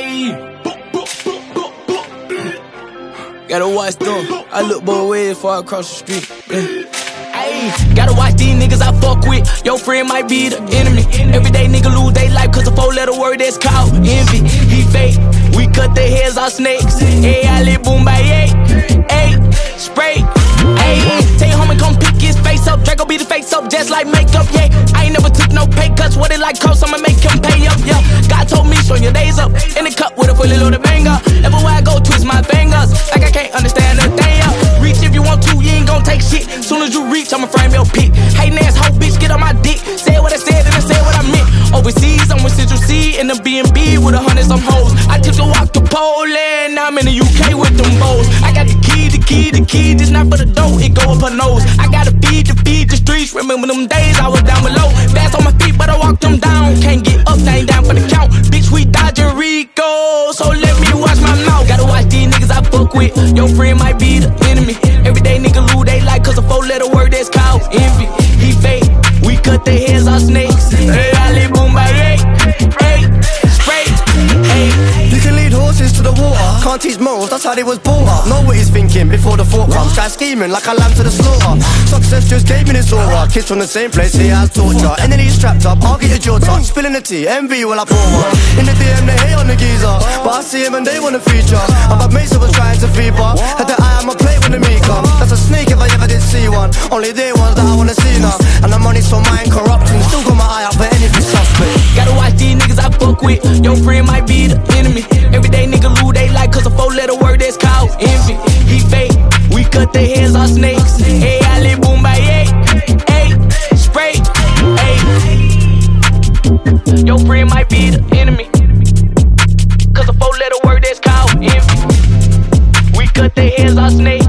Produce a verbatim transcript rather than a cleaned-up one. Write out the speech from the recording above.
Ayy. Gotta watch them. I look both ways before I cross the street. Yeah. Ayy, gotta watch these niggas I fuck with. Your friend might be the enemy. Everyday nigga lose they life cause a four letter word that's called envy. He fake, we cut their heads off snakes. Ayy, I live boom by eight. Ayy, spray. Ayy, tell your homie come pick his face up. Draco be the face up just like makeup. Yeah, I ain't never took no pay cuts. What it like cost, I'ma make him pay up. Yeah, God told me showing your days up. In the cup with a fully loaded banger. Everywhere I go twist my fingers. Like I can't understand a thing up. Reach if you want to, you ain't gon' take shit. Soon as you reach, I'ma frame your pick. Hatin' ass hoe bitch, get on my dick. Say what I said and I said what I meant. Overseas, I'm with Central C in the B and B with a hundred some hoes. I took to walk to Poland, now I'm in the U K with them bows. I got the key, the key, the key, this not for the dough, it go up her nose. I gotta feed to feed the streets, remember them days I was down below. Fast on my feet, but I walked them down. Can't get up, now ain't down for the count. Bitch, we dodging Rico, so let me watch my mouth. Gotta watch these niggas I fuck with. Your friend might be the enemy. Everyday nigga lose they like cause a four letter word that's called envy. He fake, we cut their heads off snakes. Hey, I live boom by eight. Hey, spray. Hey. You can lead horses to the water, can't teach morals, that's how they was brought up. Know what he's thinking before the thought comes. Try scheming like a lamb to the slaughter. Success just gave me this aura. Kids from the same place, he has torture. And then he's strapped up, I'll get your jaw touch. Spilling the tea, envy while I pour one. In the D M they hate on the geezer, but I see him and they wanna feature. I've had mates that was trying to feed her. Had the eye on my plate when the meat come. That's a snake if I ever did see one. Only they ones that I wanna see now. And the money's so mind corrupting. Still got my eye out for anything suspect. Gotta watch these niggas I fuck with. Your friend might be the enemy. Everyday nigga lose they like cause a four letter word that's called envy. He fake, we cut their heads off snakes. Hey, I live boom by eight. Hey, spray. Hey, your friend might be the enemy. Cause a four letter word that's called envy. We cut their heads off snakes.